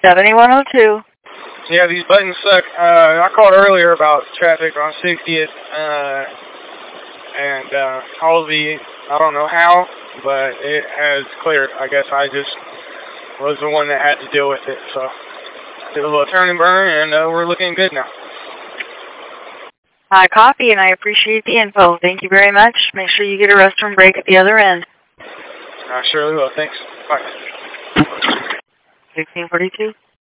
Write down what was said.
7102. Yeah, these buttons suck. I called earlier about traffic on 60th, and Halsey, I don't know how, but it has cleared. I guess I just was the one that had to deal with it, so did a little turn and burn, and we're looking good now. I copy, and I appreciate the info. Thank you very much. Make sure you get a restroom break at the other end. I surely will. Thanks. Bye. 1642.